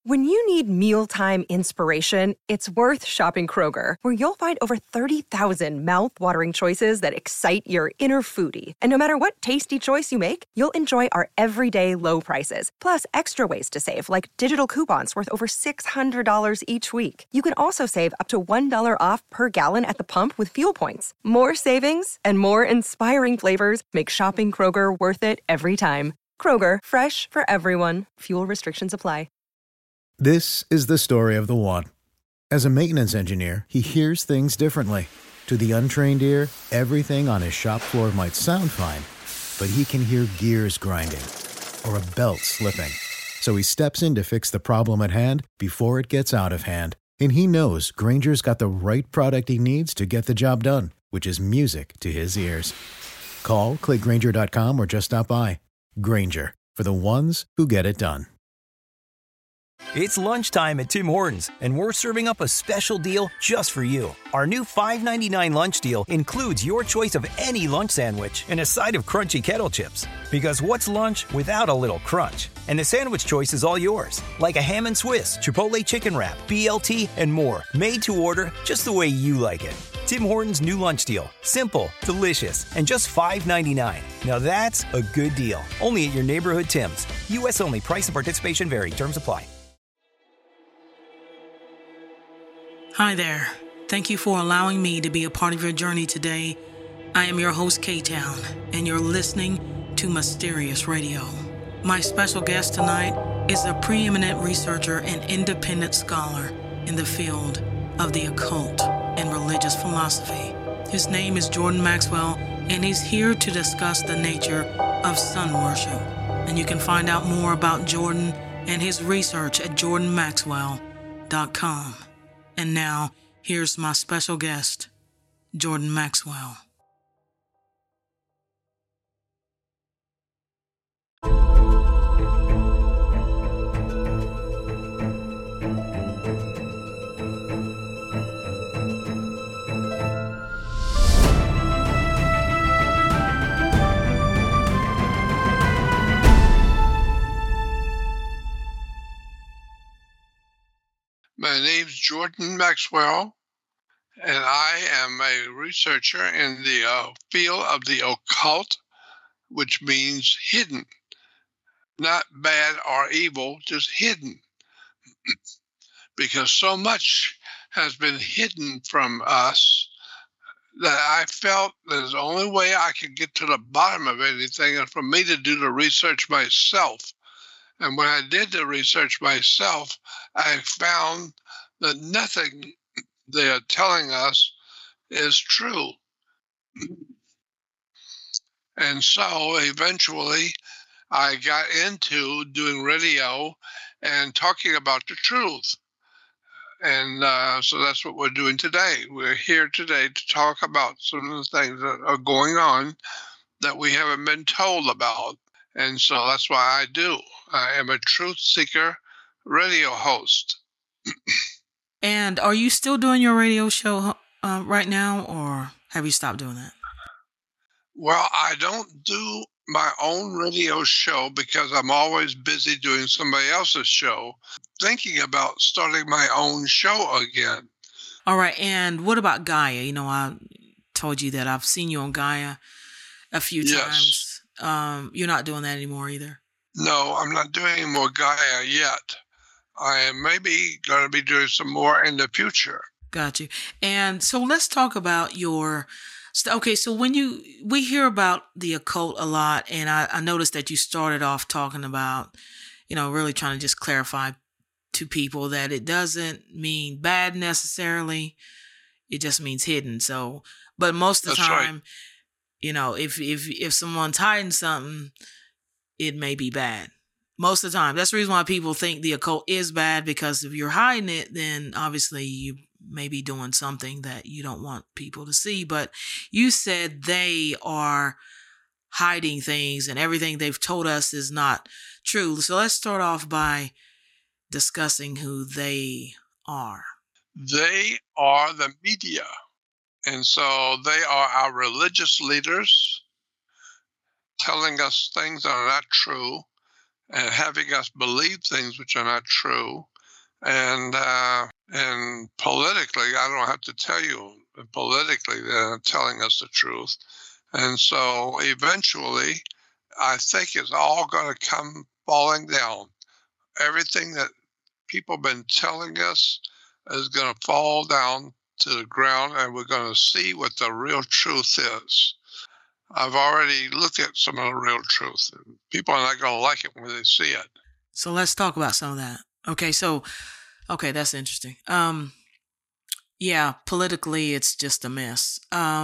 When you need mealtime inspiration, it's worth shopping Kroger, where you'll find over 30,000 mouth-watering choices that excite your inner foodie. And no matter what tasty choice you make, you'll enjoy our everyday low prices, plus extra ways to save, like digital coupons worth over $600 each week. You can also save up to $1 off per gallon at the pump with fuel points. More savings and more inspiring flavors make shopping Kroger worth it every time. Kroger, fresh for everyone. Fuel restrictions apply. This is the story of the one. As a maintenance engineer, he hears things differently. To the untrained ear, everything on his shop floor might sound fine, but he can hear gears grinding or a belt slipping. So he steps in to fix the problem at hand before it gets out of hand. And he knows Grainger's got the right product he needs to get the job done, which is music to his ears. Call, click Grainger.com, or just stop by. Grainger, for the ones who get it done. It's lunchtime at Tim Hortons, and we're serving up a special deal just for you. Our new $5.99 lunch deal includes your choice of any lunch sandwich and a side of crunchy kettle chips. Because what's lunch without a little crunch? And the sandwich choice is all yours, like a ham and Swiss, Chipotle chicken wrap, BLT, and more, made to order just the way you like it. Tim Hortons' new lunch deal. Simple, delicious, and just $5.99. Now that's a good deal. Only at your neighborhood Tim's. U.S. only. Price and participation vary. Terms apply. Hi there. Thank you for allowing me to be a part of your journey today. I am your host, K-Town, and you're listening to Mysterious Radio. My special guest tonight is a preeminent researcher and independent scholar in the field of the occult and religious philosophy. His name is Jordan Maxwell, and he's here to discuss the nature of sun worship. And you can find out more about Jordan and his research at jordanmaxwell.com. And now, here's my special guest, Jordan Maxwell. My name's Jordan Maxwell, and I am a researcher in the field of the occult, which means hidden. Not bad or evil, just hidden. Because so much has been hidden from us that I felt that the only way I could get to the bottom of anything is for me to do the research myself. And when I did the research myself, I found that nothing they are telling us is true. And so eventually I got into doing radio and talking about the truth. And so that's what we're doing today. We're here today to talk about some of the things that are going on that we haven't been told about. And so that's why I do. I am a truth seeker radio host. And are you still doing your radio show right now, or have you stopped doing that? Well, I don't do my own radio show because I'm always busy doing somebody else's show, thinking about starting my own show again. All right. And what about Gaia? You know, I told you that I've seen you on Gaia a few times. You're not doing that anymore either? No, I'm not doing any more Gaia yet. I am maybe going to be doing some more in the future. Got you. And so let's talk about your... Okay, so we hear about the occult a lot, and I noticed that you started off talking about, really trying to just clarify to people that it doesn't mean bad necessarily. It just means hidden. So, but most of the time, right. If someone's hiding something, it may be bad. Most of the time. That's the reason why people think the occult is bad, because if you're hiding it, then obviously you may be doing something that you don't want people to see. But you said they are hiding things and everything they've told us is not true. So let's start off by discussing who they are. They are the media. And so they are our religious leaders telling us things that are not true and having us believe things which are not true. And politically, I don't have to tell you, politically, they're telling us the truth. And so eventually, I think it's all going to come falling down. Everything that people have been telling us is going to fall down to the ground, and we're going to see what the real truth is. I've already looked at some of the real truth, and people are not going to like it when they see it. So let's talk about some of that. Okay, that's interesting. Yeah, politically, it's just a mess.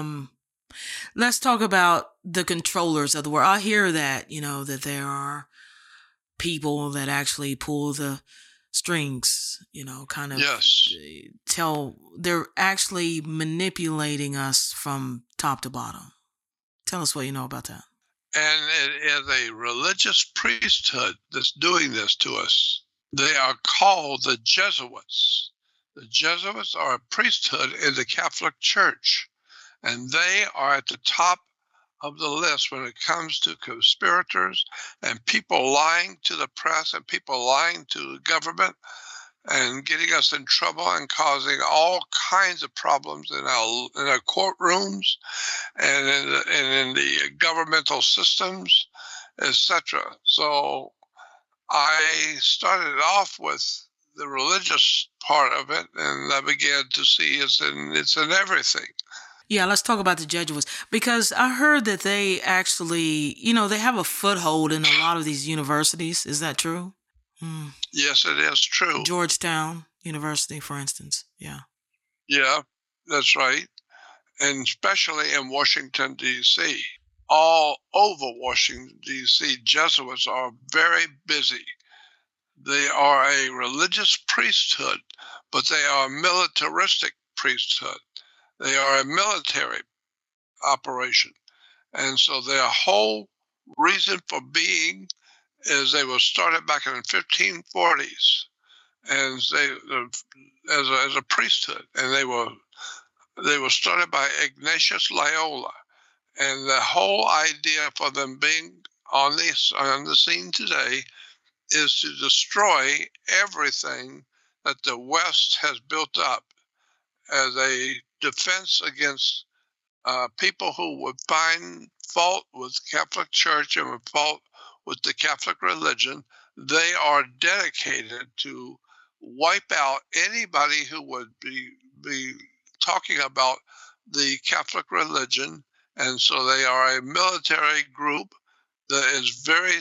Let's talk about the controllers of the world. I hear that, that there are people that actually pull the strings, kind of Yes. they're actually manipulating us from top to bottom. Tell us what you know about that. And it is a religious priesthood that's doing this to us. They are called the Jesuits. The Jesuits are a priesthood in the Catholic Church, and they are at the top of the list when it comes to conspirators and people lying to the press and people lying to the government and getting us in trouble and causing all kinds of problems in our courtrooms and in the governmental systems, etc. So I started off with the religious part of it, and I began to see it's in everything. Yeah, let's talk about the Jesuits, because I heard that they actually, they have a foothold in a lot of these universities. Is that true? Yes, it is true. Georgetown University, for instance. Yeah. Yeah, that's right. And especially in Washington, D.C. All over Washington, D.C., Jesuits are very busy. They are a religious priesthood, but they are a militaristic priesthood. They are a military operation. And so their whole reason for being is they were started back in the 1540s and as a priesthood. And they were started by Ignatius Loyola. And the whole idea for them being on the scene today is to destroy everything that the West has built up as a defense against people who would find fault with the Catholic Church and would fault with the Catholic religion. They are dedicated to wipe out anybody who would be talking about the Catholic religion. And so they are a military group that is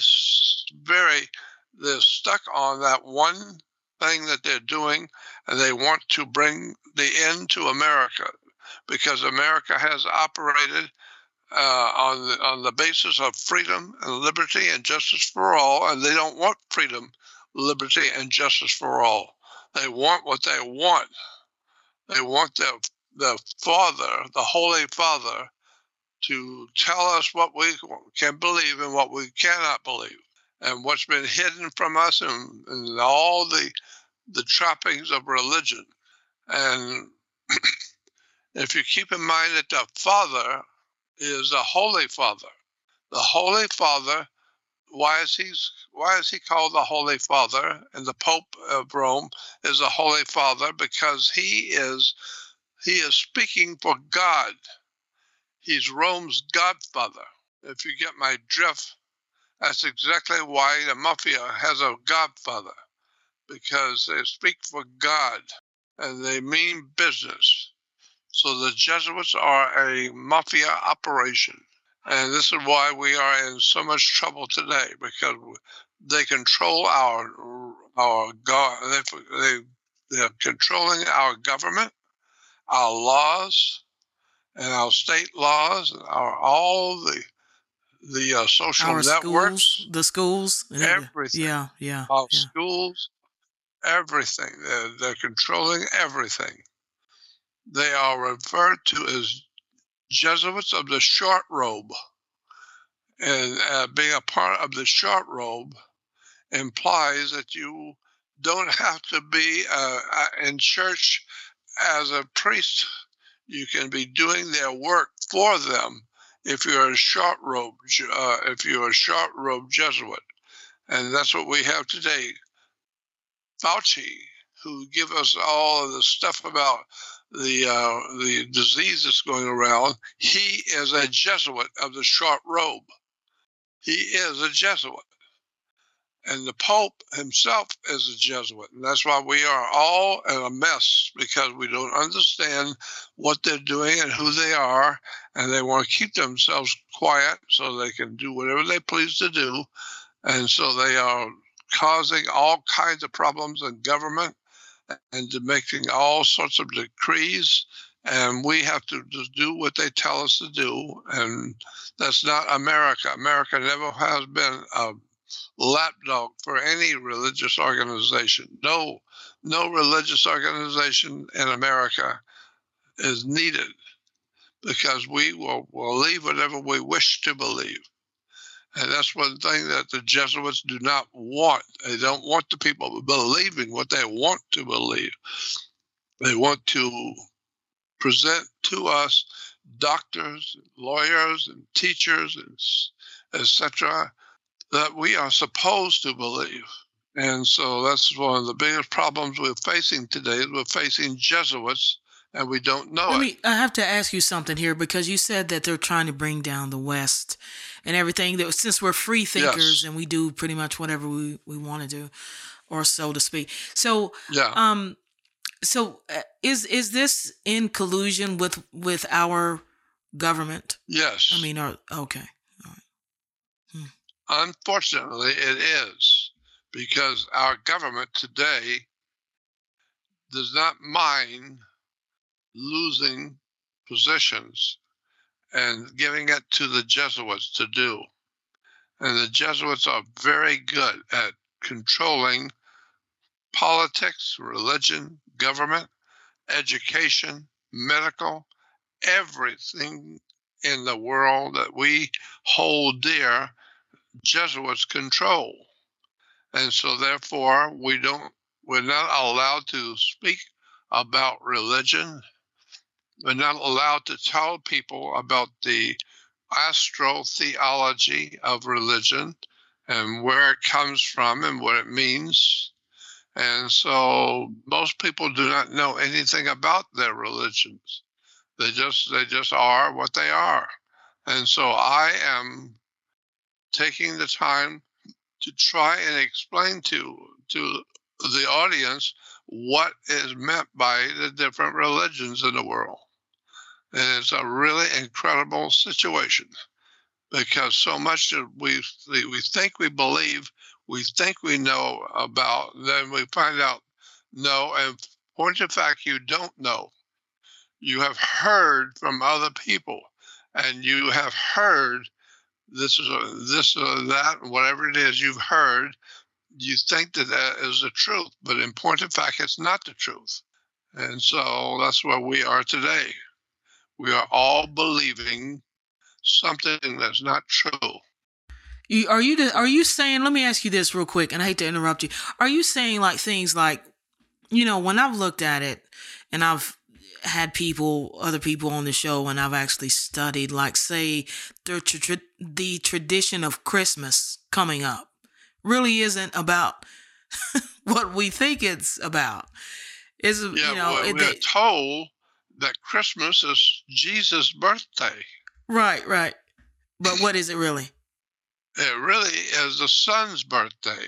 they're stuck on that one thing that they're doing, and they want to bring the end to America, because America has operated on the basis of freedom and liberty and justice for all, and they don't want freedom, liberty, and justice for all. They want what they want. They want the Father, the Holy Father, to tell us what we can believe and what we cannot believe, and what's been hidden from us, and all the trappings of religion. And if you keep in mind that the Father is the Holy Father, the Holy Father, why is he called the Holy Father? And the Pope of Rome is the Holy Father because he is speaking for God. He's Rome's godfather. If you get my drift, that's exactly why the mafia has a godfather, because they speak for God and they mean business. So the Jesuits are a mafia operation. And this is why we are in so much trouble today, because they control our God. They're controlling our government, our laws, and our state laws, and all the social Our networks, schools, the schools, everything. Yeah. Our schools, everything. They're controlling everything. They are referred to as Jesuits of the short robe. And being a part of the short robe implies that you don't have to be in church as a priest. You can be doing their work for them if you're a short robe Jesuit. And that's what we have today. Fauci, who give us all of the stuff about the disease that's going around, he is a Jesuit of the short robe. He is a Jesuit. And the Pope himself is a Jesuit. And that's why we are all in a mess, because we don't understand what they're doing and who they are. And they want to keep themselves quiet so they can do whatever they please to do. And so they are causing all kinds of problems in government and making all sorts of decrees. And we have to just do what they tell us to do. And that's not America. America never has been a lapdog for any religious organization. No religious organization in America is needed, because we will believe whatever we wish to believe. And that's one thing that the Jesuits do not want. They don't want the people believing what they want to believe. They want to present to us doctors, lawyers, and teachers, and etc., that we are supposed to believe. And so that's one of the biggest problems we're facing today. We're facing Jesuits, and we don't know it. I have to ask you something here, because you said that they're trying to bring down the West and everything. That since we're free thinkers, yes, and we do pretty much whatever we want to do, or so to speak. So, yeah. Is this in collusion with our government? Yes. I mean, okay. All right. Unfortunately, it is, because our government today does not mind losing positions and giving it to the Jesuits to do. And the Jesuits are very good at controlling politics, religion, government, education, medical, everything in the world that we hold dear. Jesuits control. And so therefore we're not allowed to speak about religion. We're not allowed to tell people about the astrotheology of religion and where it comes from and what it means. And so most people do not know anything about their religions. They just are what they are. And so I am taking the time to try and explain to the audience what is meant by the different religions in the world. And it's a really incredible situation, because so much that we think we believe, we think we know about, then we find out no, and point of fact, you don't know. You have heard from other people, and you have heard this or that, whatever it is you've heard, you think that is the truth, but in point of fact, it's not the truth. And so that's where we are today. We are all believing something that's not true. Are you saying, let me ask you this real quick, and I hate to interrupt you. Are you saying like things like, when I've looked at it and I've had other people on the show, and I've actually studied, like, say, the tradition of Christmas coming up really isn't about what we think it's about. We're told that Christmas is Jesus' birthday. Right. But what is it really? It really is the Son's birthday.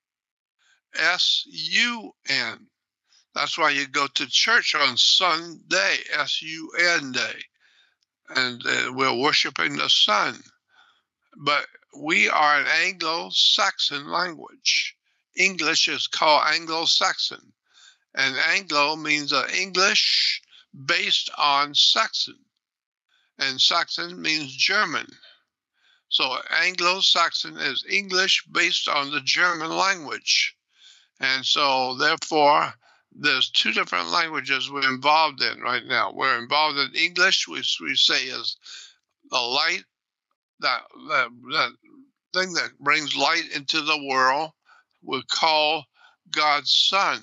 S-U-N. That's why you go to church on Sunday, S-U-N day, and we're worshiping the Son. But we are an Anglo-Saxon language. English is called Anglo-Saxon, and Anglo means English based on Saxon, and Saxon means German. So Anglo-Saxon is English based on the German language, and so therefore there's two different languages we're involved in right now. We're involved in English, which we say is the light, that thing that brings light into the world. We call God's Son.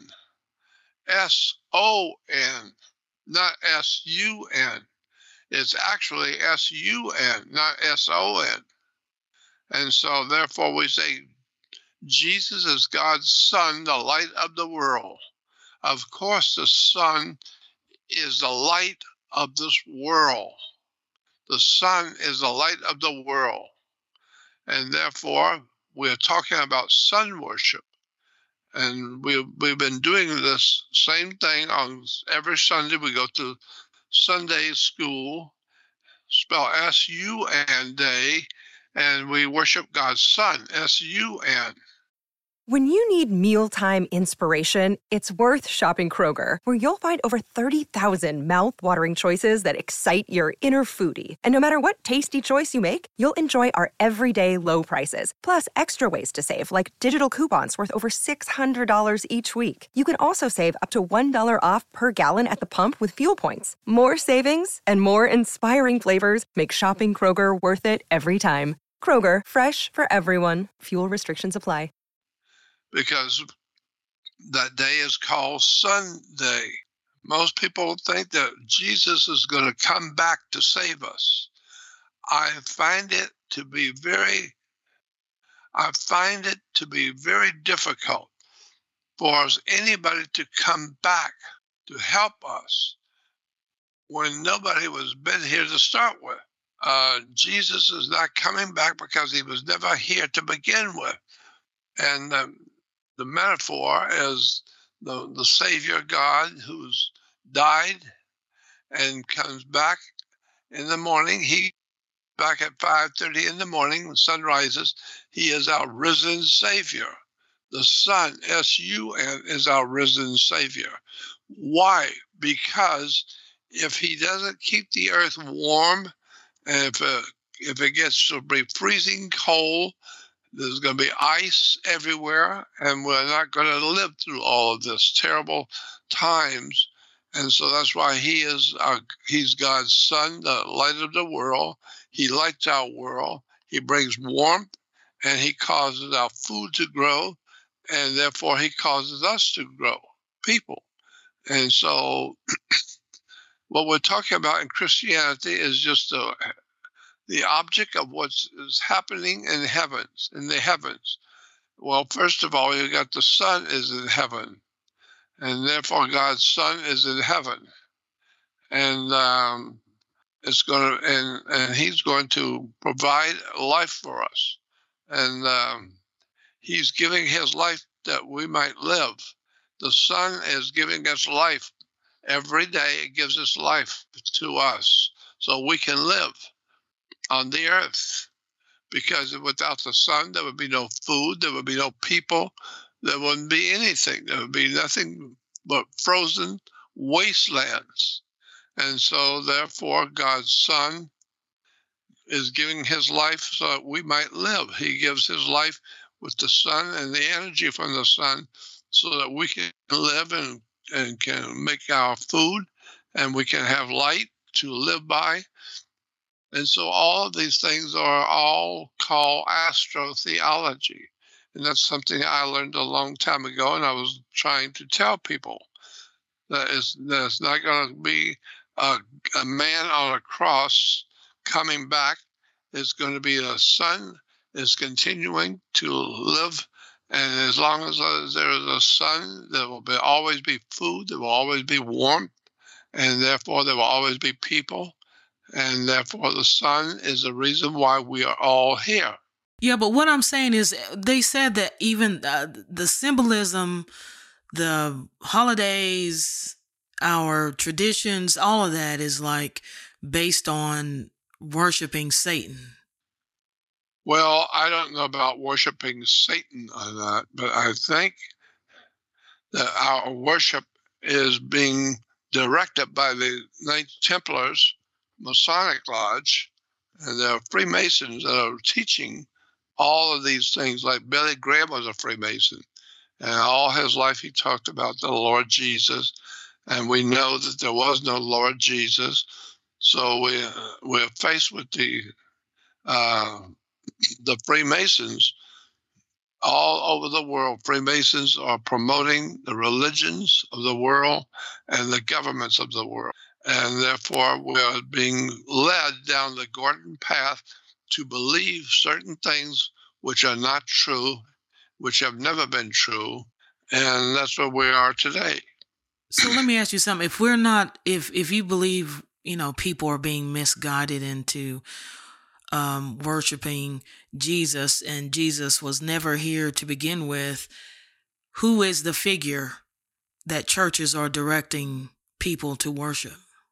S-O-N, not S-U-N. It's actually S-U-N, not S-O-N. And so therefore we say Jesus is God's Son, the light of the world. Of course, the sun is the light of this world. The sun is the light of the world. And therefore, we're talking about sun worship. And we've been doing this same thing on every Sunday. We go to Sunday school, spell S-U-N day, and we worship God's Son, S-U-N. When you need mealtime inspiration, it's worth shopping Kroger, where you'll find over 30,000 mouth-watering choices that excite your inner foodie. And no matter what tasty choice you make, you'll enjoy our everyday low prices, plus extra ways to save, like digital coupons worth over $600 each week. You can also save up to $1 off per gallon at the pump with fuel points. More savings and more inspiring flavors make shopping Kroger worth it every time. Kroger, fresh for everyone. Fuel restrictions apply. Because that day is called Sunday. Most people think that Jesus is going to come back to save us. I find it to be very difficult for anybody to come back to help us when nobody was been here to start with. Jesus is not coming back because he was never here to begin with. And the metaphor is the Savior God who's died and comes back in the morning. He back at 5:30 in the morning when the sun rises. He is our risen Savior. The Son, S-U-N, is our risen Savior. Why? Because if he doesn't keep the earth warm, and if it gets to be freezing cold, there's going to be ice everywhere, and we're not going to live through all of this terrible times. And so that's why he's God's Son, the light of the world. He lights our world. He brings warmth, and he causes our food to grow, and therefore he causes us to grow, people. And so what we're talking about in Christianity is just the object of what is happening in the heavens. Well, first of all, you got the sun is in heaven, and therefore God's Son is in heaven, and it's going to, and He's going to provide life for us, and He's giving His life that we might live. The Son is giving us life every day. It gives us life to us, so we can live on the earth, because without the sun, there would be no food, there would be no people, there wouldn't be anything. There would be nothing but frozen wastelands. And so, therefore, God's Son is giving his life so that we might live. He gives his life with the sun and the energy from the sun so that we can live and can make our food, and we can have light to live by. And so all of these things are all called astrotheology. And that's something I learned a long time ago, and I was trying to tell people that it's not going to be a man on a cross coming back. It's going to be the sun is continuing to live. And as long as there is a sun, there will always be food, there will always be warmth, and therefore there will always be people. And therefore, the sun is the reason why we are all here. Yeah, but what I'm saying is they said that even the symbolism, the holidays, our traditions, all of that is like based on worshiping Satan. Well, I don't know about worshiping Satan or that, but I think that our worship is being directed by the Knights Templars, Masonic Lodge, and there are Freemasons that are teaching all of these things. Like Billy Graham was a Freemason, and all his life he talked about the Lord Jesus, and we know that there was no Lord Jesus. So we're faced with the Freemasons all over the world. Freemasons are promoting the religions of the world and the governments of the world. And therefore, we're being led down the garden path to believe certain things which are not true, which have never been true. And that's where we are today. So let me ask you something. If we're not, if you believe, people are being misguided into worshiping Jesus, and Jesus was never here to begin with, who is the figure that churches are directing people to worship?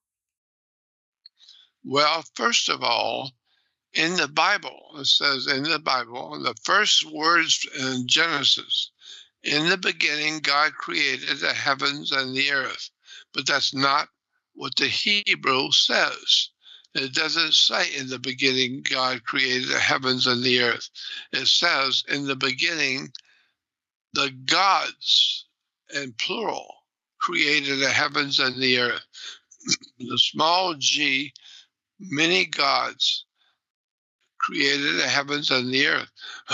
Well, first of all, in the Bible, it says in the Bible, the first words in Genesis, in the beginning, God created the heavens and the earth. But that's not what the Hebrew says. It doesn't say in the beginning, God created the heavens and the earth. It says in the beginning, the gods, in plural, created the heavens and the earth. The small g, many gods created the heavens and the earth.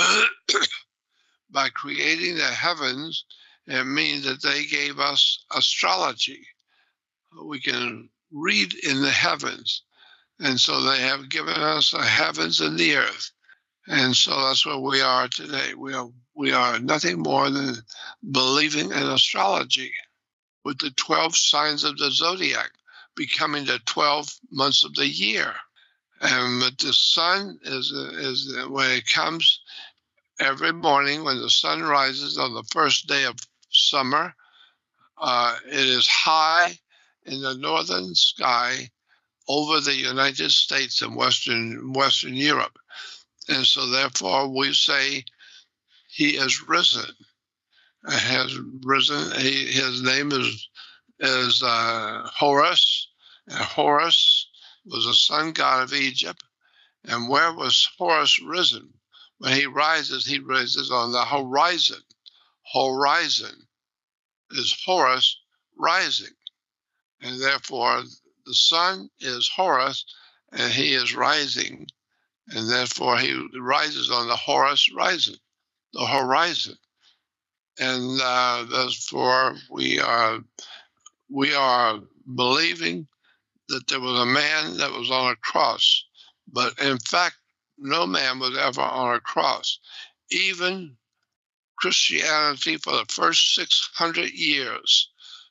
By creating the heavens, it means that they gave us astrology. We can read in the heavens. And so they have given us the heavens and the earth. And so that's where we are today. We are nothing more than believing in astrology, with the 12 signs of the zodiac becoming the 12 months of the year. And but the sun is when it comes every morning, when the sun rises on the first day of summer, it is high in the northern sky over the United States and Western Europe. And so therefore we say he is risen. Has risen. His name is Horus. And Horus was a sun god of Egypt. And where was Horus risen? When he rises on the horizon. Horizon is Horus rising. And therefore the sun is Horus, and he is rising. And therefore he rises on the Horus rising, the horizon. And therefore we are believing that there was a man that was on a cross. But in fact, no man was ever on a cross. Even Christianity, for the first 600 years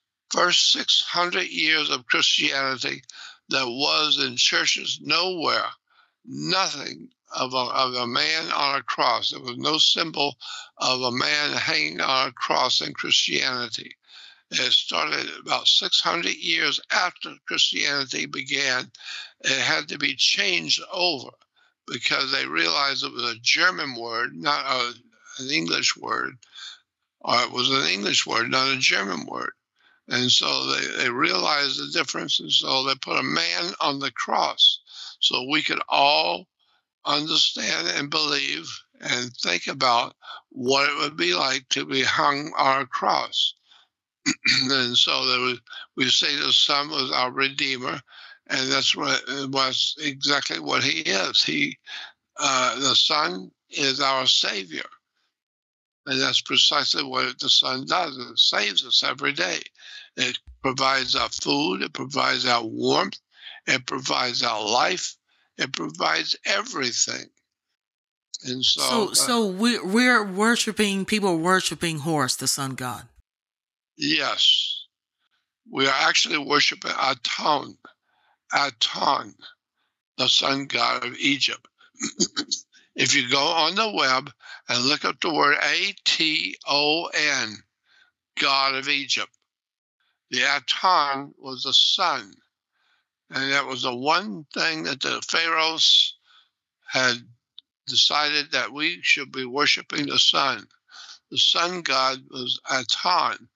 of Christianity, there was in churches nowhere, nothing of a man on a cross. There was no symbol of a man hanging on a cross in Christianity. It started about 600 years after Christianity began. It had to be changed over because they realized it was a German word, not an English word, or it was an English word, not a German word. And so they realized the difference, and so they put a man on the cross so we could all understand and believe and think about what it would be like to be hung on a cross. And so we say the Son was our Redeemer, and that's what was exactly what he is. The Son is our Savior, and that's precisely what the Son does. It saves us every day. It provides our food. It provides our warmth. It provides our life. It provides everything. And so we're worshiping. People are worshiping Horus, the sun god. Yes, we are actually worshiping Aton, the sun god of Egypt. If you go on the web and look up the word Aton, God of Egypt, the Aton was the sun. And that was the one thing that the pharaohs had decided, that we should be worshiping the sun. The sun god was Aton.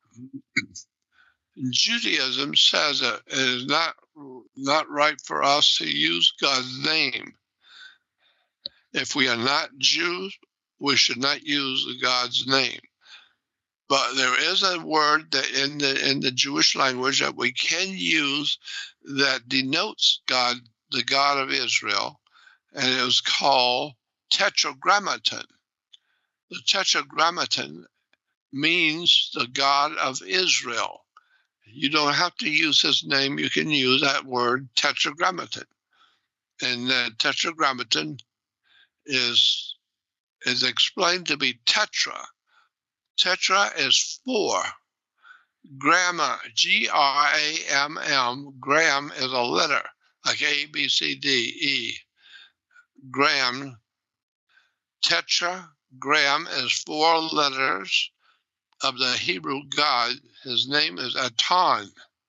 Judaism says that it is not right for us to use God's name. If we are not Jews, we should not use God's name. But there is a word that in the Jewish language that we can use that denotes God, the God of Israel, and it was called Tetragrammaton. The Tetragrammaton means the God of Israel. You don't have to use his name. You can use that word Tetragrammaton. And Tetragrammaton is explained to be tetra. Tetra is 4. Grammar, Gramm, gram is a letter, like A, B, C, D, E. Gram. Tetragram is 4 letters of the Hebrew God. His name is Aton.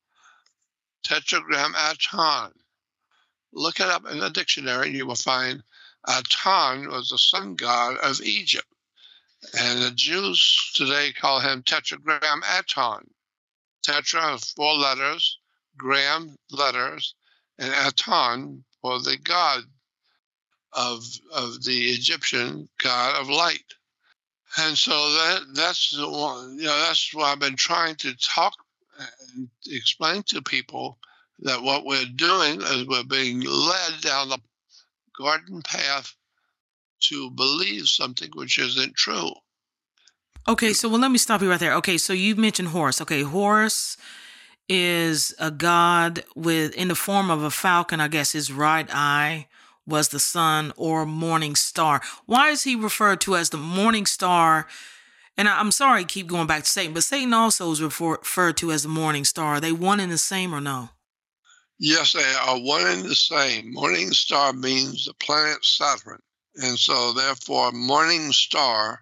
Tetragram Aton. Look it up in the dictionary and you will find Aton was the sun god of Egypt. And the Jews today call him Tetragram Aton. Tetra is 4 letters, gram letters, and Aton for the god of the Egyptian god of light. And so that's the one, that's why I've been trying to talk and explain to people that what we're doing is we're being led down the garden path to believe something which isn't true. Okay, so let me stop you right there. Okay, so you mentioned Horus. Okay, Horus is a god in the form of a falcon. I guess his right eye was the sun or morning star. Why is he referred to as the morning star? And I'm sorry I keep going back to Satan, but Satan also is referred to as the morning star. Are they one and the same or no? Yes, they are one and the same. Morning star means the planet Saturn. And so therefore, morning star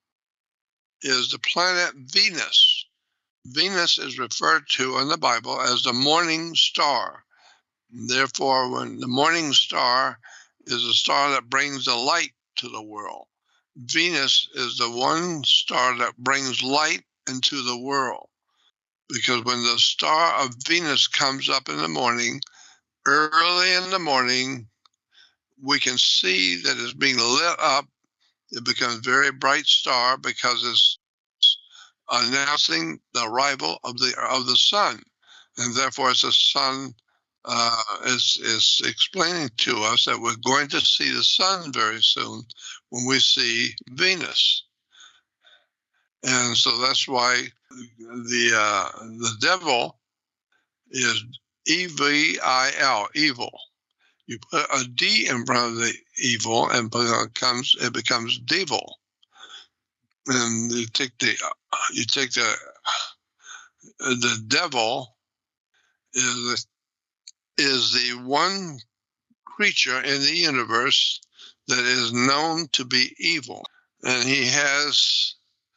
is the planet Venus. Venus is referred to in the Bible as the morning star. Therefore, when the morning star is a star that brings the light to the world, Venus is the one star that brings light into the world. Because when the star of Venus comes up in the morning, early in the morning, we can see that it's being lit up. It becomes a very bright star because it's announcing the arrival of the sun. And therefore, it's the sun is explaining to us that we're going to see the sun very soon when we see Venus. And so that's why the devil is E-V-I-L, evil. You put a D in front of the evil and it becomes devil. And you take the devil is the one creature in the universe that is known to be evil, and he has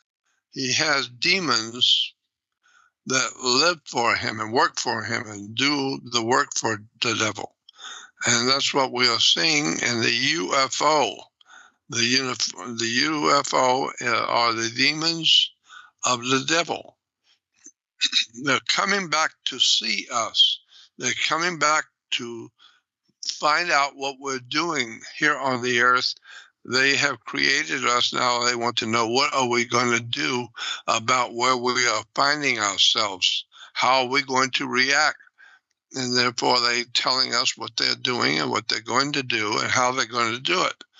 demons that live for him and work for him and do the work for the devil. And that's what we are seeing in the UFO. The UFO are the demons of the devil. They're coming back to see us. They're coming back to find out what we're doing here on the earth. They have created us. Now they want to know, what are we going to do about where we are finding ourselves? How are we going to react? And therefore they're telling us what they're doing and what they're going to do and how they're going to do it.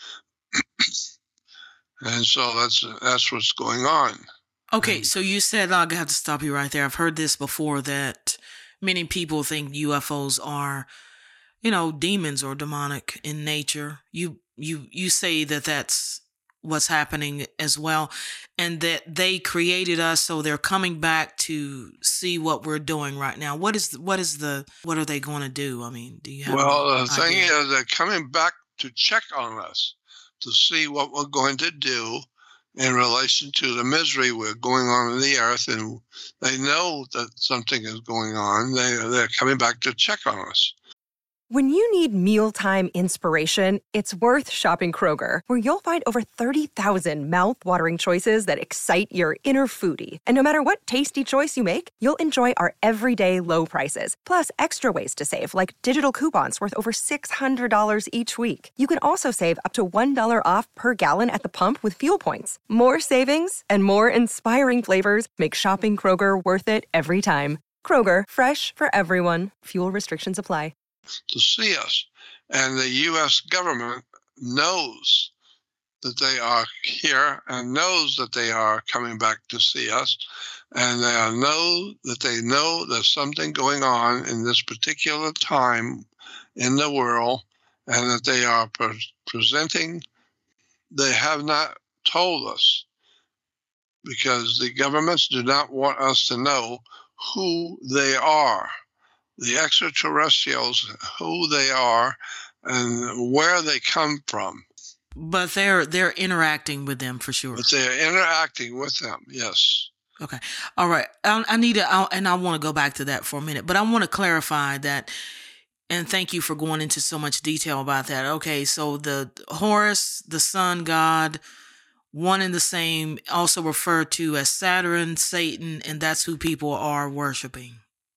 And so that's what's going on. Okay, so you said, I have to stop you right there. I've heard this before, that many people think UFOs are, demons or demonic in nature. You say that that's what's happening as well, and that they created us, so they're coming back to see what we're doing right now. What are they going to do? I mean, do you have the thing is, they're coming back to check on us, to see what we're going to do in relation to the misery we're going on in the earth, and they know that something is going on. They're coming back to check on us. When you need mealtime inspiration, it's worth shopping Kroger, where you'll find over 30,000 mouth-watering choices that excite your inner foodie. And no matter what tasty choice you make, you'll enjoy our everyday low prices, plus extra ways to save, like digital coupons worth over $600 each week. You can also save up to $1 off per gallon at the pump with fuel points. More savings and more inspiring flavors make shopping Kroger worth it every time. Kroger, fresh for everyone. Fuel restrictions apply. To see us. And the U.S. government knows that they are here and knows that they are coming back to see us. And they know there's something going on in this particular time in the world, and that they are presenting. They have not told us, because the governments do not want us to know who they are, the extraterrestrials, who they are, and where they come from. But they're interacting with them for sure. But they're interacting with them, yes. Okay. All right. I need to, and I want to go back to that for a minute, but I want to clarify that, and thank you for going into so much detail about that. Okay. So the Horus, the sun god, one and the same, also referred to as Saturn, Satan, and that's who people are worshiping.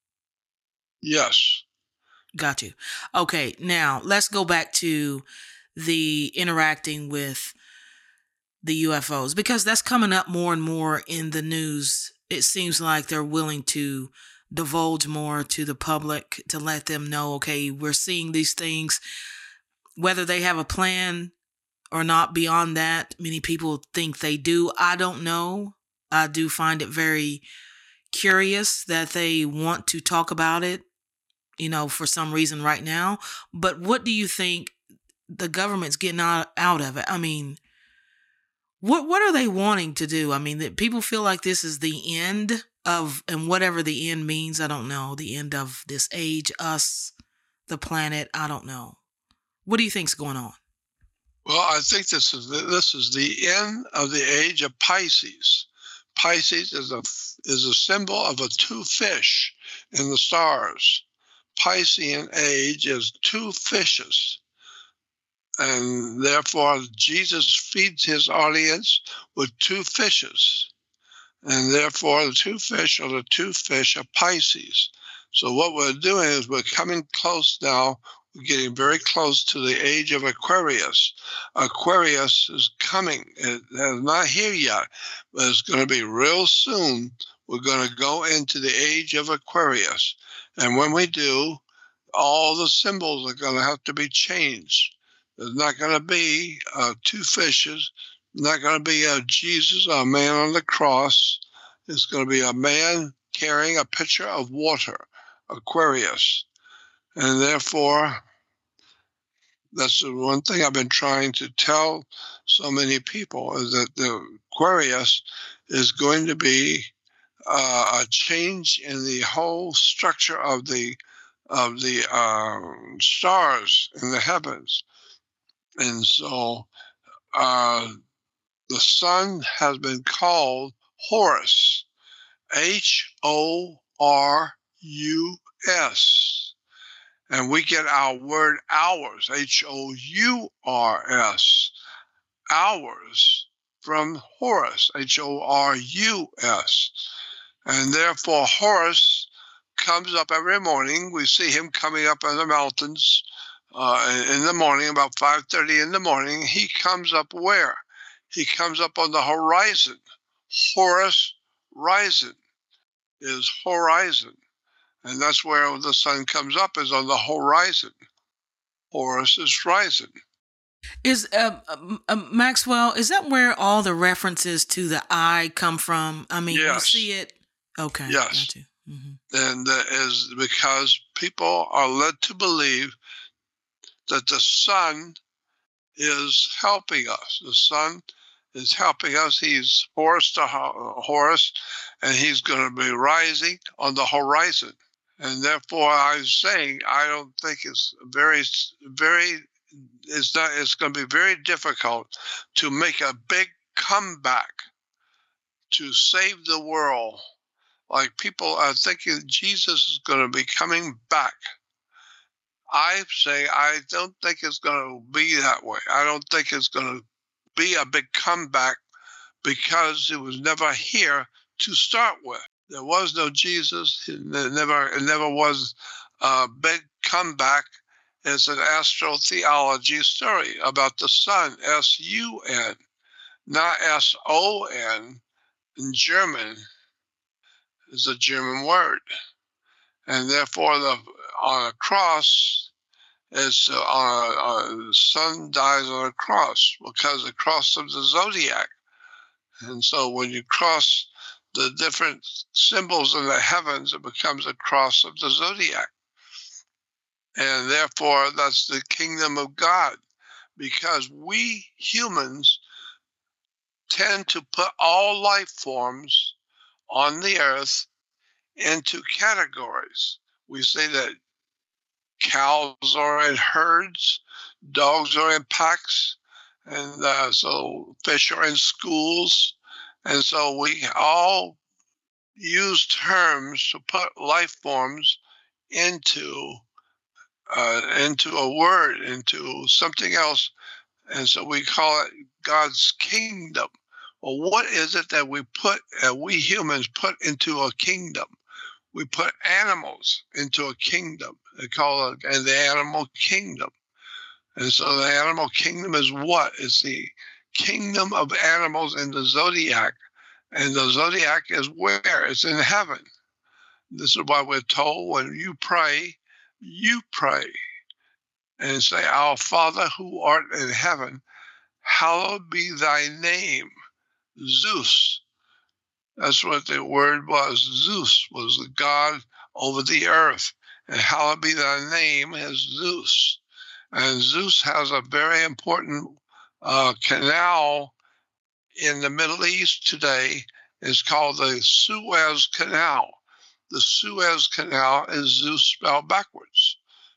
Yes. Got you. Okay. Now let's go back to the interacting with the UFOs, because that's coming up more and more in the news. It seems like they're willing to divulge more to the public to let them know, okay, we're seeing these things, whether they have a plan or not. Beyond that, many people think they do. I don't know. I do find it very curious that they want to talk about it, for some reason right now. But what do you think the government's getting out of it? I mean, what are they wanting to do? I mean, that people feel like this is the end of, and whatever the end means, I don't know, the end of this age, us, the planet, I don't know. What do you think's going on? Well, I think this is the end of the age of Pisces. Pisces is a symbol of a two fish in the stars. Piscean age is two fishes. And therefore, Jesus feeds his audience with two fishes. And therefore, the two fish are the two fish of Pisces. So what we're doing is we're coming close now. We're getting very close to the age of Aquarius. Aquarius is coming. It is not here yet, but it's going to be real soon. We're going to go into the age of Aquarius. And when we do, all the symbols are going to have to be changed. There's not going to be two fishes. Not going to be a Jesus, a man on the cross. It's going to be a man carrying a pitcher of water, Aquarius. And therefore, that's the one thing I've been trying to tell so many people, is that the Aquarius is going to be a change in the whole structure of the stars in the heavens. And so the sun has been called Horus, Horus. And we get our word hours, Hours, hours, from Horus, Horus. And therefore Horus comes up every morning. We see him coming up in the mountains in the morning, about 5:30 in the morning. He comes up where? He comes up on the horizon. Horus rising is horizon. And that's where the sun comes up, is on the horizon. Horus is rising. Is Maxwell, is that where all the references to the eye come from? I mean, yes. You see it? Okay. Yes. Got you. Mm-hmm. And is because people are led to believe that the sun is helping us. The sun is helping us. He's Horus to Horus, and he's going to be rising on the horizon. And therefore, I'm saying I don't think it's it's going to be very difficult to make a big comeback to save the world. Like, people are thinking Jesus is going to be coming back. I say I don't think it's going to be that way. I don't think it's going to be a big comeback, because it was never here to start with. There was no Jesus. It never was a big comeback. It's an astrotheology story about the sun, S-U-N, not S-O-N. In German, is a German word. And therefore, on a cross, the sun dies on a cross, because the cross of the zodiac. And so when you cross the different symbols in the heavens, it becomes a cross of the zodiac. And therefore, that's the kingdom of God, because we humans tend to put all life forms on the earth into categories. We say that cows are in herds, dogs are in packs, and so fish are in schools. And so we all use terms to put life forms into a word, into something else. And so we call it God's kingdom. Well, what is it that we humans put into a kingdom? We put animals into a kingdom. They call it the animal kingdom. And so the animal kingdom is what? It's the kingdom of animals in the zodiac. And the zodiac is where? It's in heaven. This is why we're told when you pray and say, Our Father who art in heaven, hallowed be thy name. Zeus. That's what the word was. Zeus was the god over the earth. And hallowed be thy name is Zeus. And Zeus has a very important canal in the Middle East today. It's called the Suez Canal. The Suez Canal is Zeus spelled backwards.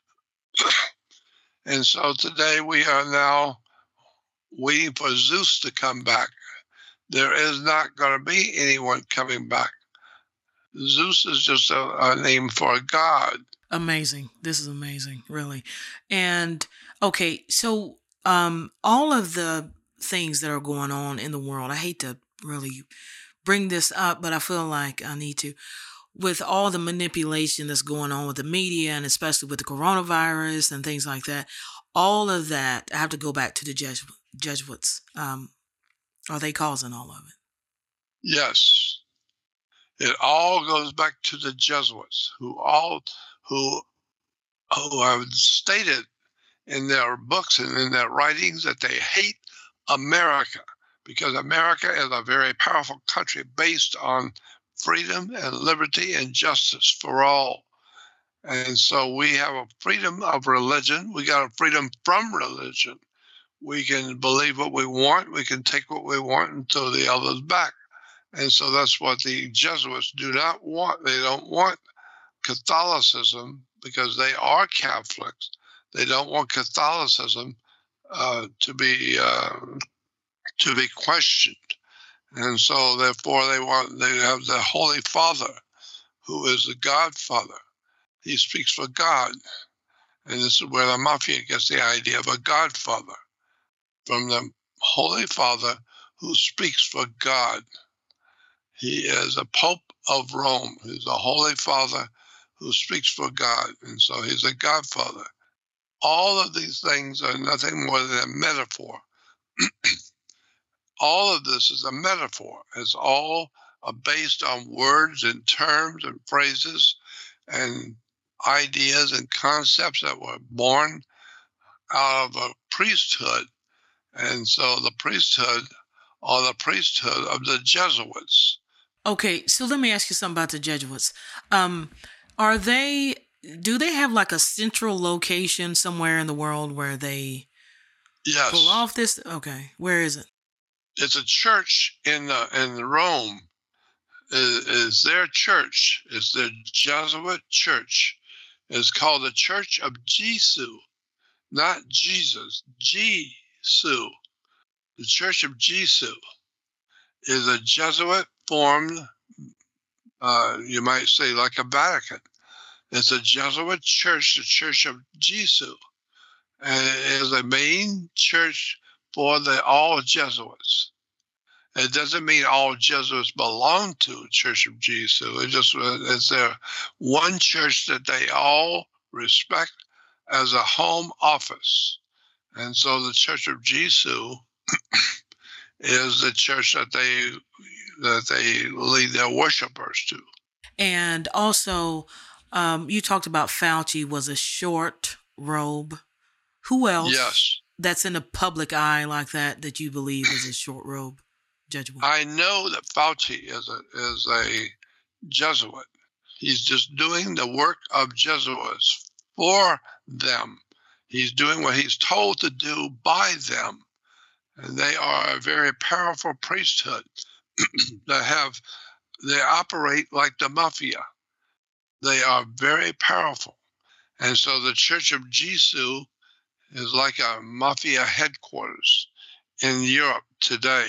And so today we are now waiting for Zeus to come back. There is not going to be anyone coming back. Zeus is just a name for a god. Amazing. This is amazing, really. And okay, so all of the things that are going on in the world, I hate to really bring this up, but I feel like I need to. With all the manipulation that's going on with the media, and especially with the coronavirus and things like that, all of that, I have to go back to the Jesuits. Are they causing all of it? Yes. It all goes back to the Jesuits, who have stated in their books and in their writings that they hate America, because America is a very powerful country based on freedom and liberty and justice for all. And so we have a freedom of religion. We got a freedom from religion. We can believe what we want. We can take what we want and throw the others back. And so that's what the Jesuits do not want. They don't want Catholicism because they are Catholics. They don't want Catholicism to be questioned. And so therefore they have the Holy Father, who is the Godfather. He speaks for God. And this is where the mafia gets the idea of a Godfather, from the Holy Father who speaks for God. He is a Pope of Rome. He's a Holy Father who speaks for God. And so he's a Godfather. All of these things are nothing more than a metaphor. All of this is a metaphor. It's all based on words and terms and phrases and ideas and concepts that were born out of a priesthood. And so the priesthood of the Jesuits. Okay, so let me ask you something about the Jesuits. Do they have like a central location somewhere in the world where they pull off this? Okay, where is it? It's a church in Rome. Is their church. It's their Jesuit church. It's called the Church of Jesu, not Jesus. Jesu. The Church of Jesu is a Jesuit formed, you might say, like a Vatican. It's a Jesuit church, the Church of Jesu. And it is a main church for all Jesuits. It doesn't mean all Jesuits belong to the Church of Jesu. It's their one church that they all respect as a home office. And so the Church of Jesu is the church that they lead their worshipers to. And also, you talked about Fauci was a short robe. Who else? Yes. That's in the public eye like that you believe is a short robe Jesuit? I know that Fauci is a Jesuit. He's just doing the work of Jesuits for them. He's doing what he's told to do by them. And they are a very powerful priesthood. They operate like the mafia. They are very powerful. And so the Church of Jesus is like a mafia headquarters in Europe today.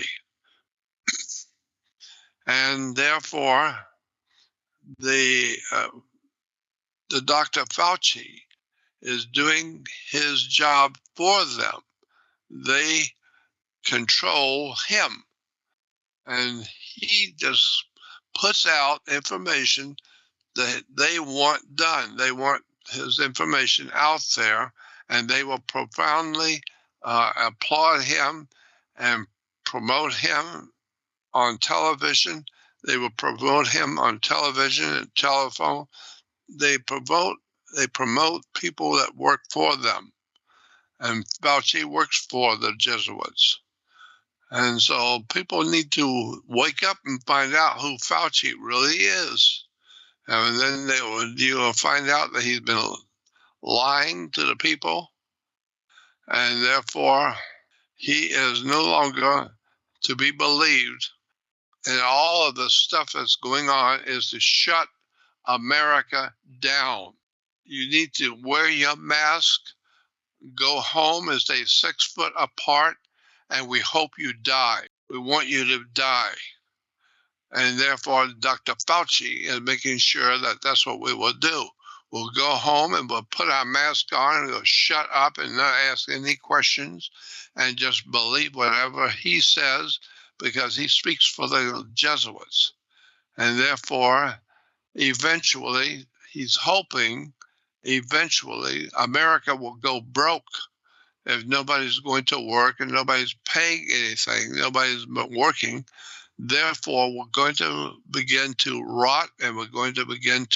And therefore, the Dr. Fauci is doing his job for them. They control him. And he just puts out information that they want done. They want his information out there, and they will profoundly applaud him and promote him on television. They will promote him on television and telephone. They promote people that work for them. And Fauci works for the Jesuits. And so people need to wake up and find out who Fauci really is. And then you will find out that he's been lying to the people. And therefore, he is no longer to be believed. And all of the stuff that's going on is to shut America down. You need to wear your mask, go home and stay 6 foot apart, and we hope you die. We want you to die. And therefore, Dr. Fauci is making sure that that's what we will do. We'll go home and we'll put our mask on and we'll shut up and not ask any questions and just believe whatever he says, because he speaks for the Jesuits. And therefore, eventually, he's hoping eventually America will go broke if nobody's going to work and nobody's paying anything, nobody's working. Therefore, we're going to begin to rot, and we're going to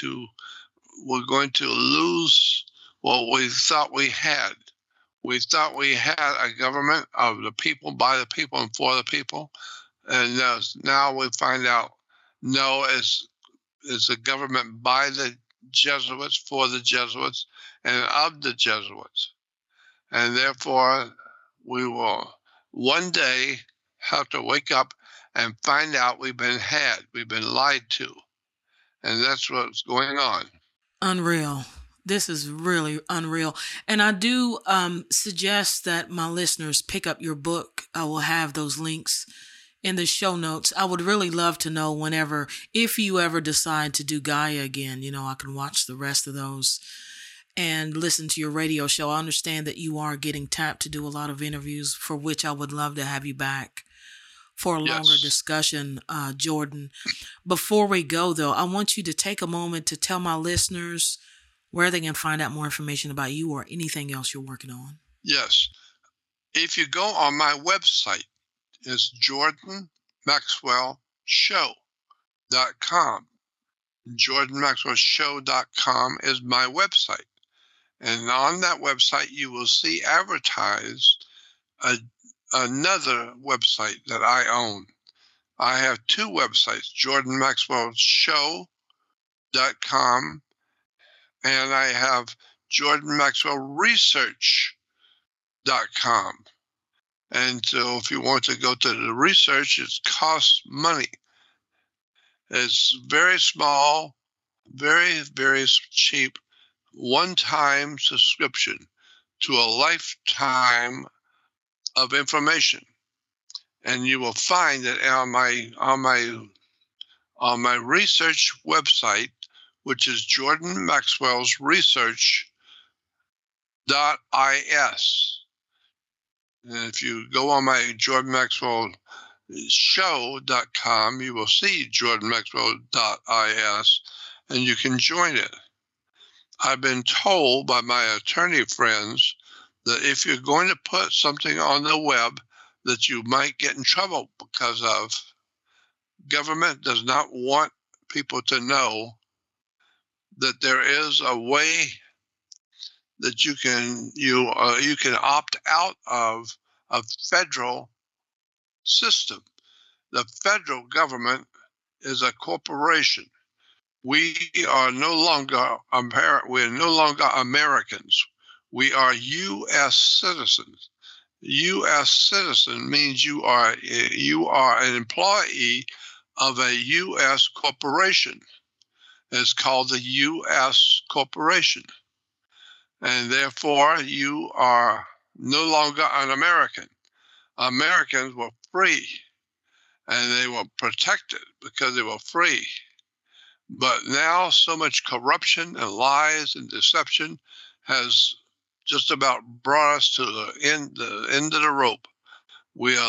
lose what we thought we had. We thought we had a government of the people, by the people, and for the people. And now we find out, no, it's a government by the Jesuits, for the Jesuits, and of the Jesuits. And therefore, we will one day have to wake up and find out we've been lied to. And that's what's going on. Unreal. This is really unreal. And I do suggest that my listeners pick up your book. I will have those links in the show notes. I would really love to know whenever, if you ever decide to do Gaia again, I can watch the rest of those and listen to your radio show. I understand that you are getting tapped to do a lot of interviews, for which I would love to have you back for a longer discussion, Jordan. Before we go, though, I want you to take a moment to tell my listeners where they can find out more information about you or anything else you're working on. Yes. If you go on my website, it's JordanMaxwellShow.com. JordanMaxwellShow.com is my website. And on that website, you will see advertised another website that I own. I have two websites, JordanMaxwellShow.com, and I have JordanMaxwellResearch.com. And so if you want to go to the research, it costs money. It's very small, very, very cheap, one-time subscription to a lifetime of information. And you will find that on my research website, which is Jordan Maxwell's Research.is. And if you go on my JordanMaxwellShow.com, you will see JordanMaxwell.is, and you can join it. I've been told by my attorney friends that if you're going to put something on the web that you might get in trouble because of, government does not want people to know that there is a way that you can opt out of a federal system. The federal government is a corporation. We are no longer Americans. We are U.S. citizens. U.S. citizen means you are an employee of a U.S. corporation. It's called the U.S. corporation. And therefore, you are no longer an American. Americans were free, and they were protected because they were free. But now so much corruption and lies and deception has just about brought us to the end of the rope. We're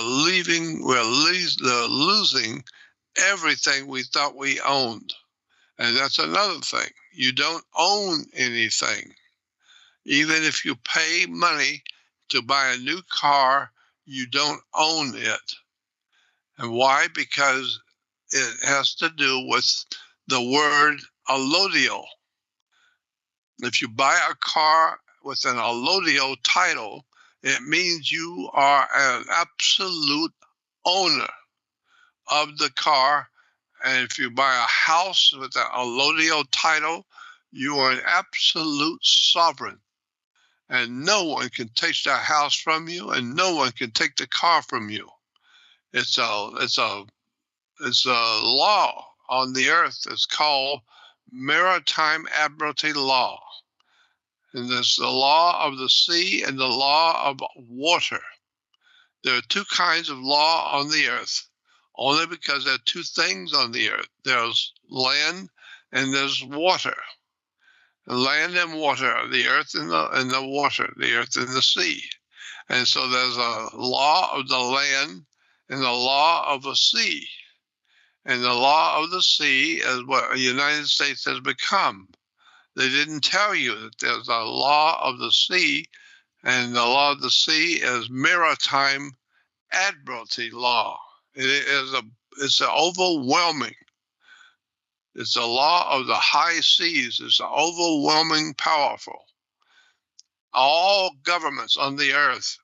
losing everything we thought we owned. And that's another thing. You don't own anything. Even if you pay money to buy a new car, you don't own it. And why? Because it has to do with the word allodial. If you buy a car with an allodial title, it means you are an absolute owner of the car. And if you buy a house with an allodial title, you are an absolute sovereign. And no one can take that house from you, and no one can take the car from you. It's a law on the earth. It's called Maritime Admiralty Law. And there's the law of the sea and the law of water. There are two kinds of law on the earth, only because there are two things on the earth. There's land and there's water. Land and water, the earth and the water, the earth and the sea. And so there's a law of the land and the law of the sea. And the law of the sea is what the United States has become. They didn't tell you that there's a law of the sea, and the law of the sea is Maritime Admiralty Law. It's overwhelming. It's the law of the high seas. It's overwhelming powerful. All governments on the earth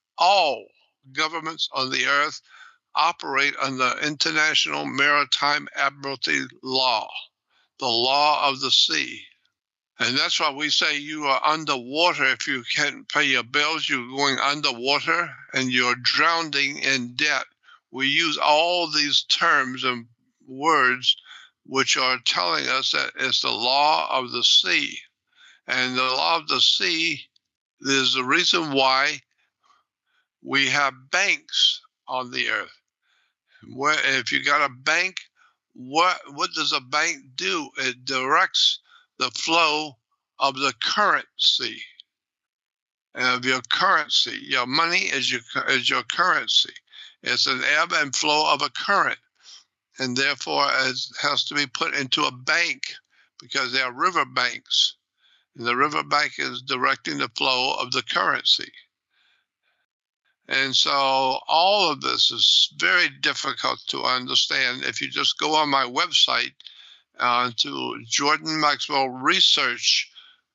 operate under International Maritime Admiralty Law, the law of the sea. And that's why we say you are underwater. If you can't pay your bills, you're going underwater and you're drowning in debt. We use all these terms and words which are telling us that it's the law of the sea. And the law of the sea is the reason why we have banks on the earth. If you got a bank, what does a bank do? It directs the flow of the currency. Of your currency. Your money is your currency. It's an ebb and flow of a current. And therefore, it has to be put into a bank because they are river banks. And the river bank is directing the flow of the currency. And so all of this is very difficult to understand. If you just go on my website to Jordan Maxwell Research,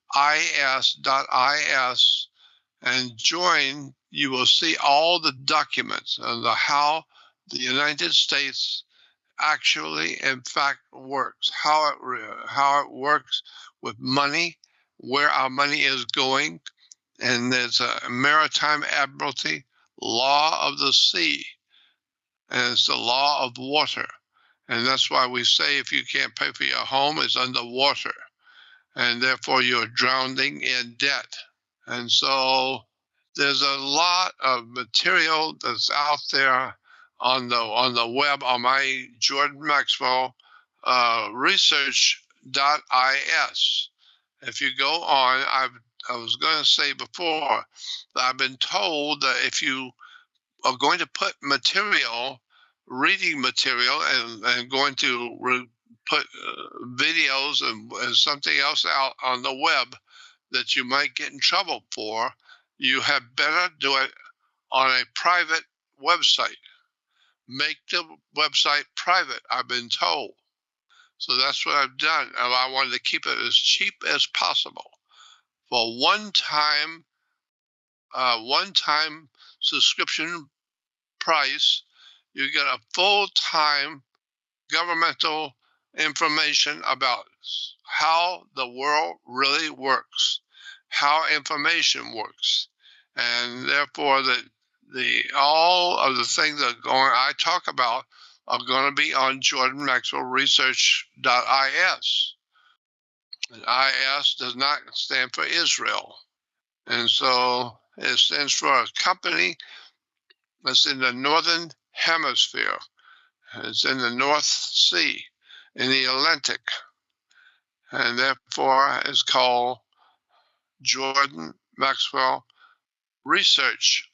is.is, and join, you will see all the documents on how the United States actually, in fact, works, how it works with money, where our money is going, and there's a Maritime Admiralty law of the sea, and it's the law of water. And that's why we say if you can't pay for your home, it's underwater, and therefore you're drowning in debt. And so there's a lot of material that's out there on the web on my Jordan Maxwell research.is. If you go on, I was going to say before that I've been told that if you are going to put reading material, and going to put videos and something else out on the web that you might get in trouble for, you had better do it on a private website. Make the website private, I've been told. So that's what I've done. And I wanted to keep it as cheap as possible. For one-time subscription price, you get a full-time governmental information about how the world really works, how information works, and therefore all of the things that I talk about are going to be on Jordan Maxwell Research.is. IS does not stand for Israel. And so it stands for a company that's in the Northern Hemisphere. It's in the North Sea, in the Atlantic. And therefore it's called Jordan Maxwell Research.is.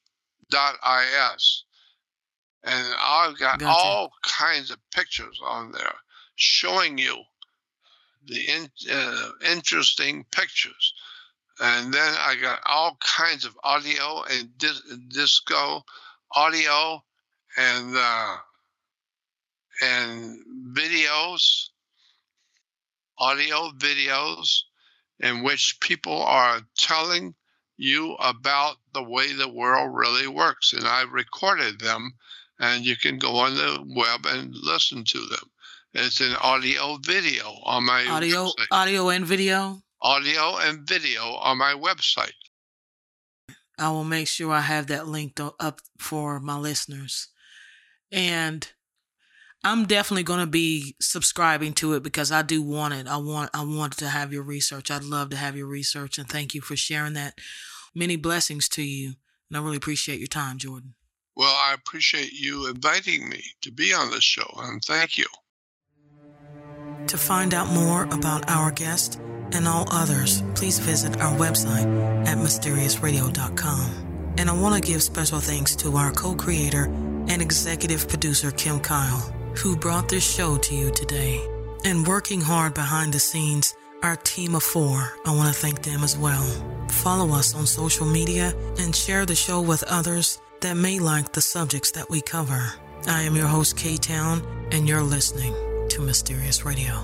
And I've got all kinds of pictures on there showing you the interesting pictures. And then I got all kinds of audio and disco audio and videos, audio videos in which people are telling you about the way the world really works. And I recorded them, and you can go on the web and listen to them. It's an audio video on my website. Audio and video? Audio and video on my website. I will make sure I have that linked up for my listeners. And I'm definitely going to be subscribing to it because I do want it. I want to have your research. I'd love to have your research, and thank you for sharing that. Many blessings to you, and I really appreciate your time, Jordan. Well, I appreciate you inviting me to be on this show, and thank you. To find out more about our guest and all others, please visit our website at mysteriousradio.com. And I want to give special thanks to our co-creator and executive producer, Kim Kyle, who brought this show to you today. And working hard behind the scenes, our team of 4, I want to thank them as well. Follow us on social media and share the show with others that may like the subjects that we cover. I am your host, K-Town, and you're listening to Mysterious Radio.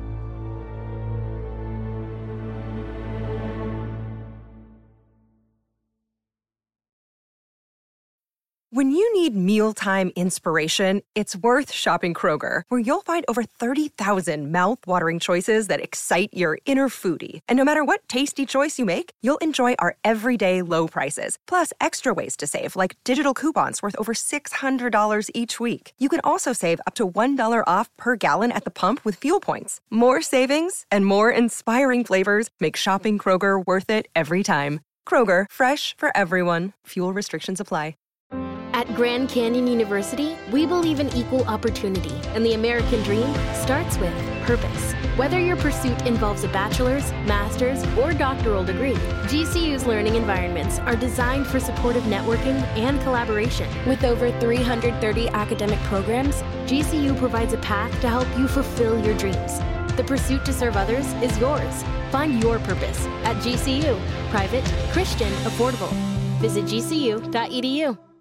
When you need mealtime inspiration, it's worth shopping Kroger, where you'll find over 30,000 mouth-watering choices that excite your inner foodie. And no matter what tasty choice you make, you'll enjoy our everyday low prices, plus extra ways to save, like digital coupons worth over $600 each week. You can also save up to $1 off per gallon at the pump with fuel points. More savings and more inspiring flavors make shopping Kroger worth it every time. Kroger, fresh for everyone. Fuel restrictions apply. At Grand Canyon University, we believe in equal opportunity, and the American dream starts with purpose. Whether your pursuit involves a bachelor's, master's, or doctoral degree, GCU's learning environments are designed for supportive networking and collaboration. With over 330 academic programs, GCU provides a path to help you fulfill your dreams. The pursuit to serve others is yours. Find your purpose at GCU. Private, Christian, affordable. Visit gcu.edu.